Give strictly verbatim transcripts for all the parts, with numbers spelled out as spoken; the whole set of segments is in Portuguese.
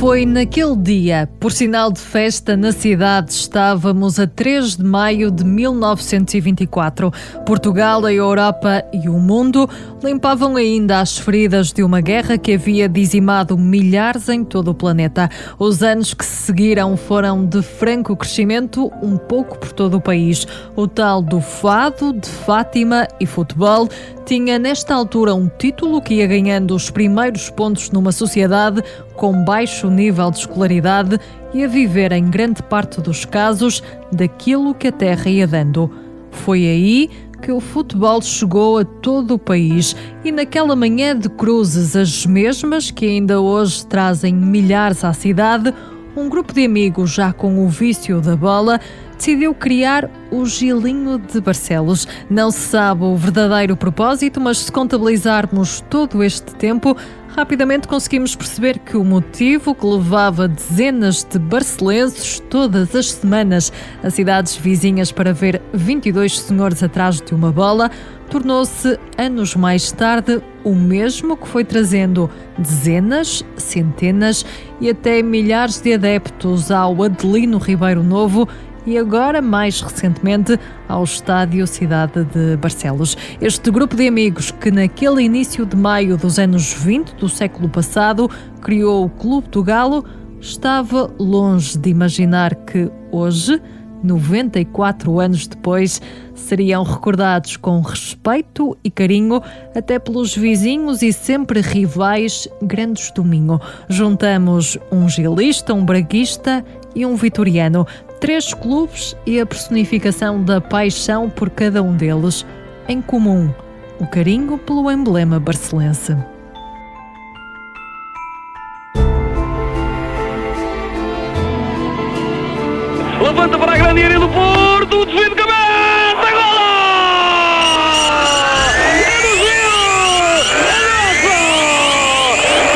Foi naquele dia, por sinal de festa na cidade, estávamos a três de maio de mil novecentos e vinte e quatro. Portugal, a Europa e o mundo limpavam ainda as feridas de uma guerra que havia dizimado milhares em todo o planeta. Os anos que se seguiram foram de franco crescimento, um pouco por todo o país. O tal do fado, de Fátima e futebol tinha nesta altura um título que ia ganhando os primeiros pontos numa sociedade com baixo nível de escolaridade e a viver em grande parte dos casos daquilo que a terra ia dando. Foi aí que o futebol chegou a todo o país e naquela manhã de cruzes, as mesmas que ainda hoje trazem milhares à cidade, um grupo de amigos já com o vício da bola decidiu criar o Gilinho de Barcelos. Não se sabe o verdadeiro propósito, mas se contabilizarmos todo este tempo, rapidamente conseguimos perceber que o motivo que levava dezenas de barcelenses todas as semanas a cidades vizinhas para ver vinte e dois senhores atrás de uma bola tornou-se, anos mais tarde, o mesmo que foi trazendo dezenas, centenas e até milhares de adeptos ao Adelino Ribeiro Novo e agora, mais recentemente, ao Estádio Cidade de Barcelos. Este grupo de amigos que naquele início de maio dos anos vinte do século passado criou o Clube do Galo, estava longe de imaginar que hoje, noventa e quatro anos depois, seriam recordados com respeito e carinho até pelos vizinhos e sempre rivais Grandes do Minho. Juntamos um gilista, um braguista e um vitoriano. Três clubes e a personificação da paixão por cada um deles. Em comum, o carinho pelo emblema barcelense. Levanta para a grande área do Porto, o desvio de cabeça, golo! É do Gil! É nosso!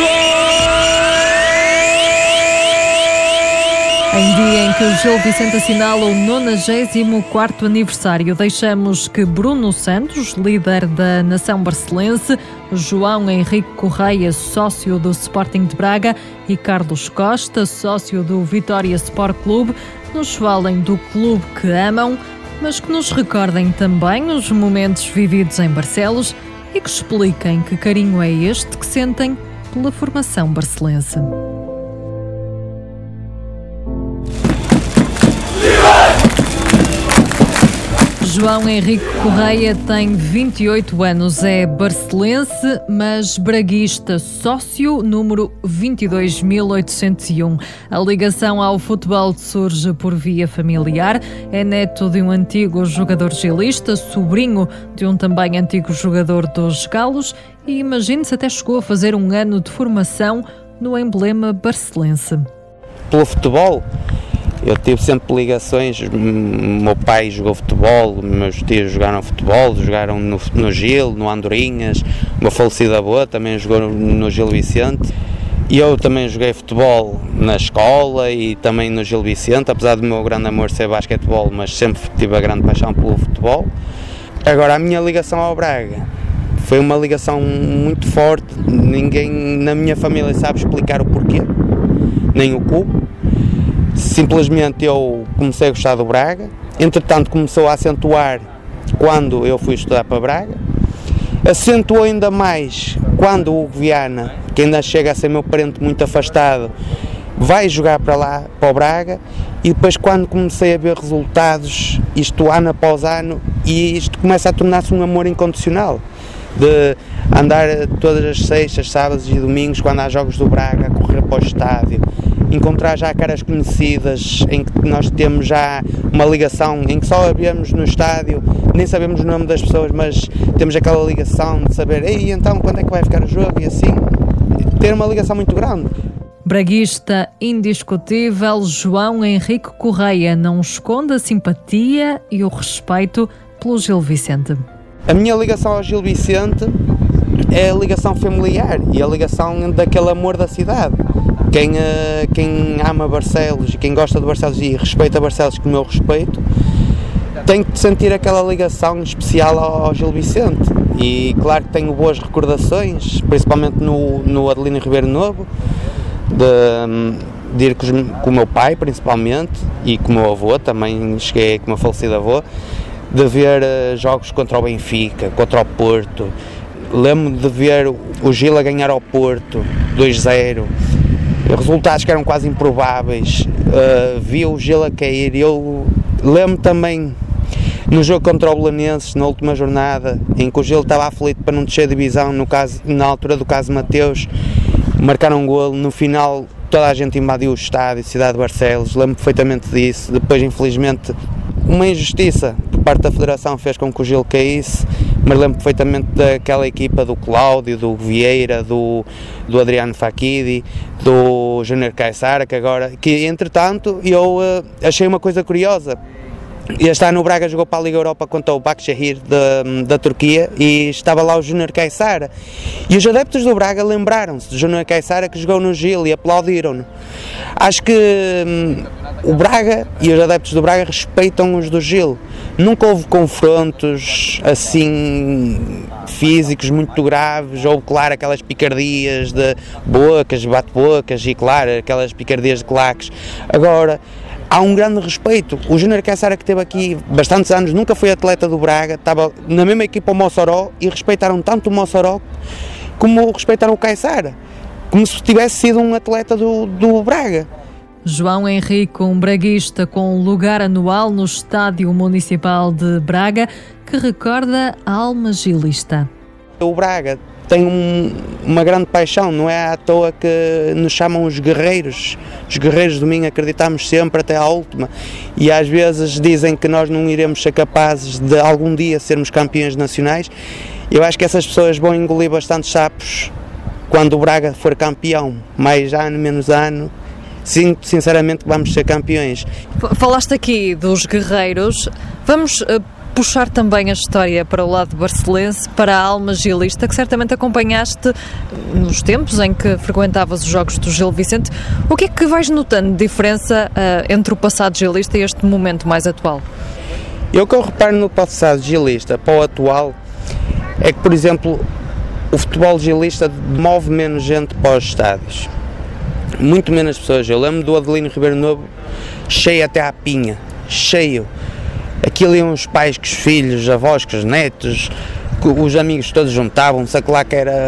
Gol! Em dia em que o Gil Vicente assinala o nonagésimo quarto aniversário, deixamos que Bruno Santos, líder da nação barcelense, João Henrique Correia, sócio do Sporting de Braga, e Carlos Costa, sócio do Vitória Sport Clube, nos falem do clube que amam, mas que nos recordem também os momentos vividos em Barcelos e que expliquem que carinho é este que sentem pela formação barcelense. João Henrique Correia tem vinte e oito anos, é barcelense, mas braguista, sócio número vinte e dois mil oitocentos e um. A ligação ao futebol surge por via familiar, é neto de um antigo jogador gilista, sobrinho de um também antigo jogador dos Galos e, imagine-se, até chegou a fazer um ano de formação no emblema barcelense. Pelo futebol, eu tive sempre ligações. O meu pai jogou futebol, meus tios jogaram futebol, jogaram no, no Gil, no Andorinhas, o meu falecido avô também jogou no, no Gil Vicente. E eu também joguei futebol na escola e também no Gil Vicente, apesar do meu grande amor ser basquetebol, mas sempre tive a grande paixão pelo futebol. Agora, a minha ligação ao Braga foi uma ligação muito forte, ninguém na minha família sabe explicar o porquê, nem o como. Simplesmente eu comecei a gostar do Braga, entretanto começou a acentuar quando eu fui estudar para Braga, acentuou ainda mais quando o Hugo Viana, que ainda chega a ser meu parente muito afastado, vai jogar para lá, para o Braga, e depois quando comecei a ver resultados, isto ano após ano, e isto começa a tornar-se um amor incondicional, de andar todas as sextas, sábados e domingos, quando há jogos do Braga, a correr para o estádio, encontrar já caras conhecidas, em que nós temos já uma ligação, em que só a vemos no estádio, nem sabemos o nome das pessoas, mas temos aquela ligação de saber, ei, então quando é que vai ficar o jogo, e assim, ter uma ligação muito grande. Braguista indiscutível, João Henrique Correia não esconde a simpatia e o respeito pelo Gil Vicente. A minha ligação ao Gil Vicente é a ligação familiar e a ligação daquele amor da cidade. Quem, uh, quem ama Barcelos e quem gosta de Barcelos e respeita Barcelos como eu respeito, tem que sentir aquela ligação especial ao, ao Gil Vicente. E claro que tenho boas recordações, principalmente no, no Adelino Ribeiro Novo, de, de ir com, com o meu pai principalmente e com o meu avô, também cheguei com o meu falecido avô, de ver uh, jogos contra o Benfica, contra o Porto. Lembro-me de ver o Gil a ganhar ao Porto dois zero, resultados que eram quase improváveis, uh, vi o Gil a cair. Eu lembro também no jogo contra o Belenenses, na última jornada, em que o Gil estava aflito para não descer a divisão, no caso, na altura do caso Mateus, marcaram um golo, no final toda a gente invadiu o estádio, Cidade de Barcelos, lembro perfeitamente disso. Depois, infelizmente, uma injustiça por parte da Federação fez com que o Gil caísse, mas lembro perfeitamente daquela equipa do Cláudio, do Vieira, do, do Adriano Fakidi, do Júnior Caissara, que agora, que entretanto eu uh, achei uma coisa curiosa. Este ano o Braga jogou para a Liga Europa contra o Başakşehir da, da Turquia e estava lá o Júnior Caissara. E os adeptos do Braga lembraram-se do Júnior Caissara que jogou no Gil e aplaudiram-no. Acho que hum, o Braga e os adeptos do Braga respeitam os do Gil. Nunca houve confrontos assim físicos muito graves, houve, claro, aquelas picardias de bocas, bate-bocas e, claro, aquelas picardias de claques. Agora, há um grande respeito. O Júnior Caissara, que esteve aqui bastantes anos, nunca foi atleta do Braga, estava na mesma equipa o Mossoró e respeitaram tanto o Mossoró como respeitaram o Caissara, como se tivesse sido um atleta do, do Braga. João Henrique, um braguista com lugar anual no Estádio Municipal de Braga, que recorda a alma gilista. O Braga tem um, uma grande paixão, não é à toa que nos chamam os guerreiros. Os guerreiros do Minho acreditamos sempre até à última, e às vezes dizem que nós não iremos ser capazes de algum dia sermos campeões nacionais. Eu acho que essas pessoas vão engolir bastantes sapos quando o Braga for campeão, mais ano, menos ano. Sim, sinceramente vamos ser campeões. Falaste aqui dos guerreiros, vamos uh, puxar também a história para o lado barcelense, para a alma gilista, que certamente acompanhaste nos tempos em que frequentavas os jogos do Gil Vicente. O que é que vais notando de diferença uh, entre o passado gilista e este momento mais atual? Eu que eu reparo no passado gilista para o atual é que, por exemplo, o futebol gilista move menos gente para os estádios. Muito menos pessoas. Eu lembro do Adelino Ribeiro Novo cheio até à pinha, cheio. Aquilo iam os pais com os filhos, os avós com os netos, os amigos todos juntavam-se, aquilo lá que era,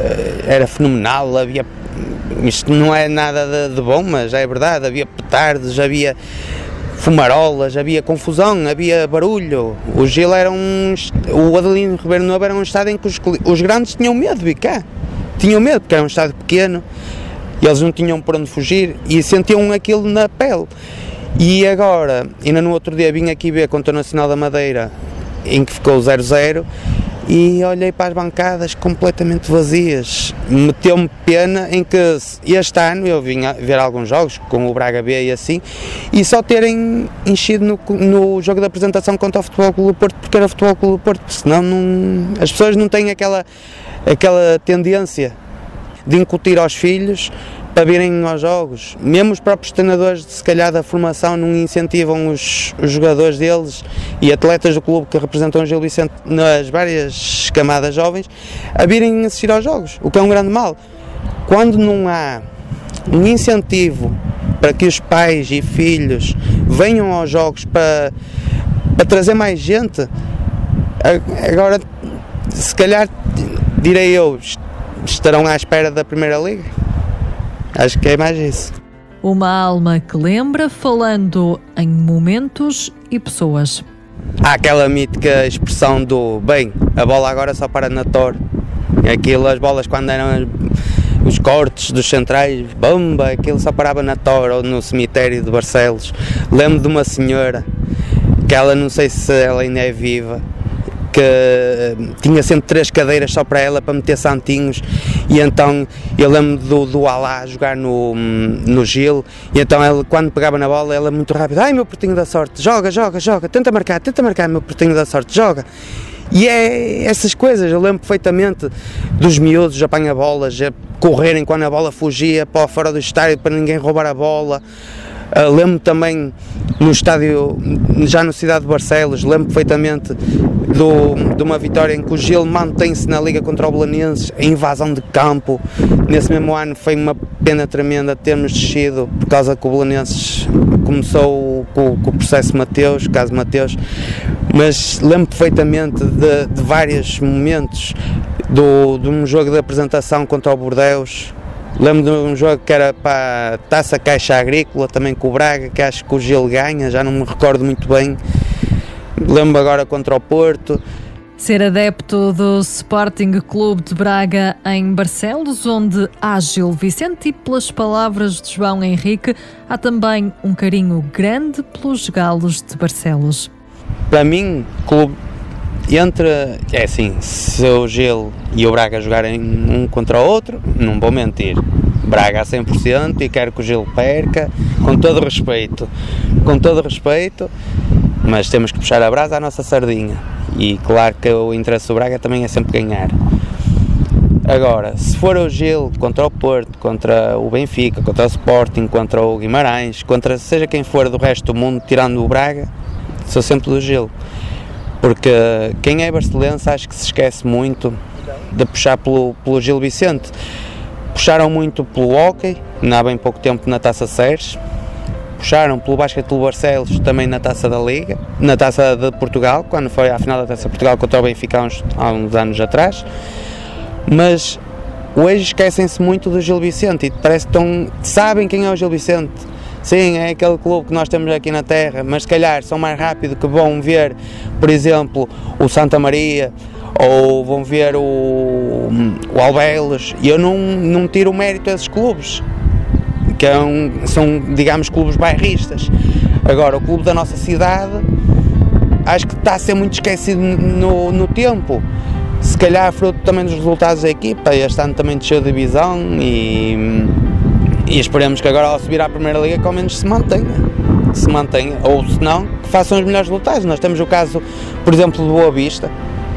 era fenomenal. Havia, isto não é nada de, de bom, mas é verdade, havia petardos, havia fumarolas, havia confusão, havia barulho. O Gil era um, o Adelino Ribeiro Novo era um estádio em que os, os grandes tinham medo de vir cá, tinham medo porque era um estádio pequeno. E eles não tinham por onde fugir e sentiam aquilo na pele. E agora, ainda no outro dia vim aqui ver contra o Nacional da Madeira, em que ficou zero zero, e olhei para as bancadas completamente vazias. Meteu-me pena em que este ano eu vim a ver alguns jogos, com o Braga B e assim, e só terem enchido no, no jogo de apresentação contra o Futebol Clube do Porto, porque era o Futebol Clube do Porto, senão não, as pessoas não têm aquela, aquela tendência de incutir aos filhos para virem aos jogos. Mesmo os próprios treinadores, se calhar, da formação não incentivam os, os jogadores deles e atletas do clube que representam o Gil Vicente nas várias camadas jovens a virem assistir aos jogos, o que é um grande mal. Quando não há um incentivo para que os pais e filhos venham aos jogos para, para trazer mais gente, agora, se calhar, direi eu, estarão à espera da Primeira Liga. Acho que é mais isso. Uma alma que lembra, falando em momentos e pessoas. Há aquela mítica expressão do bem, a bola agora só para na torre. Aquilo, as bolas quando eram os cortes dos centrais, bomba, aquilo só parava na torre ou no cemitério de Barcelos. Lembro de uma senhora, que ela, não sei se ela ainda é viva, que tinha sempre três cadeiras só para ela, para meter santinhos, e então eu lembro do, do Alá jogar no, no Gil, e então ela, quando pegava na bola, ela muito rápido, ai meu portinho da sorte, joga, joga, joga, tenta marcar, tenta marcar meu portinho da sorte, joga. E é essas coisas, eu lembro perfeitamente dos miúdos apanha-bolas, correrem quando a bola fugia para fora do estádio para ninguém roubar a bola. Uh, lembro também no estádio, já no Cidade de Barcelos, lembro perfeitamente do, de uma vitória em que o Gil mantém-se na Liga contra o Belenenses, a invasão de campo. Nesse mesmo ano foi uma pena tremenda termos descido por causa que o Belenenses começou com, com o processo Mateus, o caso Mateus, mas lembro perfeitamente de, de vários momentos do, de um jogo de apresentação contra o Bordeus. Lembro de um jogo que era para a Taça Caixa Agrícola, também com o Braga, que acho que o Gil ganha, já não me recordo muito bem. Lembro agora contra o Porto. Ser adepto do Sporting Clube de Braga em Barcelos, onde há Gil Vicente, e pelas palavras de João Henrique, há também um carinho grande pelos galos de Barcelos. Para mim, clube entre, é assim, se o Gil e o Braga jogarem um contra o outro, não vou mentir, Braga a cem por cento, e quero que o Gil perca, com todo o respeito, com todo o respeito, mas temos que puxar a brasa à nossa sardinha, e claro que o interesse do Braga também é sempre ganhar. Agora, se for o Gil contra o Porto, contra o Benfica, contra o Sporting, contra o Guimarães, contra seja quem for do resto do mundo, tirando o Braga, sou sempre do Gil. Porque quem é barcelense acho que se esquece muito de puxar pelo, pelo Gil Vicente. Puxaram muito pelo hóquei, há bem pouco tempo na Taça Seres. Puxaram pelo Basquetebol Barcelos, também na Taça da Liga, na Taça de Portugal, quando foi à final da Taça de Portugal contra o Benfica há uns, há uns anos atrás. Mas hoje esquecem-se muito do Gil Vicente e parece que estão, sabem quem é o Gil Vicente. Sim, é aquele clube que nós temos aqui na terra, mas se calhar são mais rápido que vão ver, por exemplo, o Santa Maria, ou vão ver o, o Albelos, e eu não, não tiro o mérito a esses clubes, que é um, são, digamos, clubes bairristas. Agora, o clube da nossa cidade, acho que está a ser muito esquecido no, no tempo, se calhar fruto também dos resultados da equipa. Este ano também desceu de divisão e... E esperemos que agora, ao subir à Primeira Liga, que ao menos se mantenha, se mantenha, ou se não, que façam os melhores resultados. Nós temos o caso, por exemplo, do Boa Vista,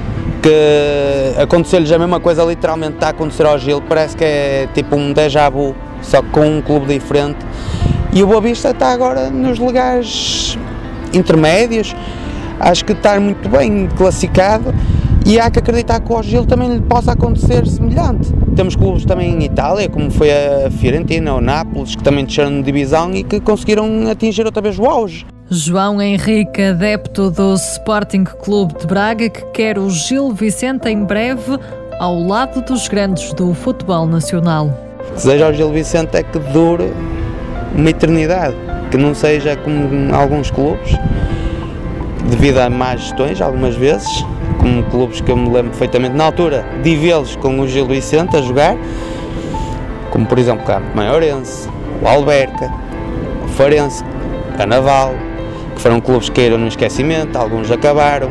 que aconteceu-lhes a mesma coisa, literalmente está a acontecer ao Gil, parece que é tipo um déjà vu, só que com um clube diferente. E o Boa Vista está agora nos lugares intermédios, acho que está muito bem classificado, e há que acreditar que ao Gil também lhe possa acontecer semelhante. Temos clubes também em Itália, como foi a Fiorentina ou Nápoles, que também desceram de divisão e que conseguiram atingir outra vez o auge. João Henrique, adepto do Sporting Clube de Braga, que quer o Gil Vicente em breve ao lado dos grandes do futebol nacional. Desejo ao Gil Vicente é que dure uma eternidade, que não seja como alguns clubes, devido a más gestões algumas vezes, como clubes que eu me lembro perfeitamente na altura de vê-los com o Gil Vicente a jogar, como por exemplo o Campo Maiorense, o Alberca, o Farense, a Naval, que foram clubes que caíram no esquecimento, alguns acabaram,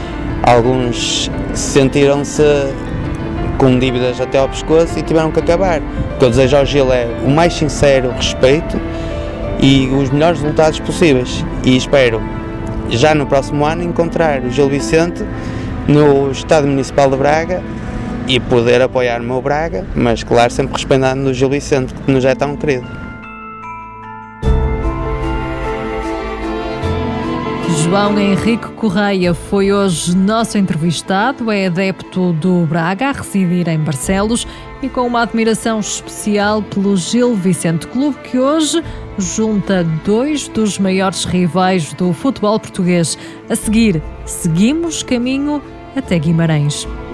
alguns sentiram-se com dívidas até ao pescoço e tiveram que acabar. O que eu desejo ao Gil é o mais sincero respeito e os melhores resultados possíveis, e espero já no próximo ano encontrar o Gil Vicente no Estádio Municipal de Braga e poder apoiar o meu Braga, mas claro, sempre respeitando o Gil Vicente, que nos é tão querido. João Henrique Correia foi hoje nosso entrevistado, é adepto do Braga, a residir em Barcelos e com uma admiração especial pelo Gil Vicente Clube, que hoje junta dois dos maiores rivais do futebol português. A seguir, seguimos caminho até Guimarães.